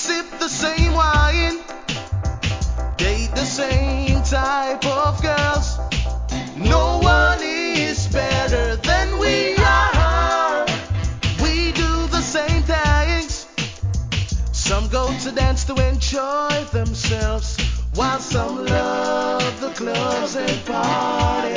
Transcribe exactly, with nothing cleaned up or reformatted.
sip the same wine, date the same type of girls. No one is better than we are. We do the same things. Some go to dance to enjoy themselves, while some love the clubs and parties.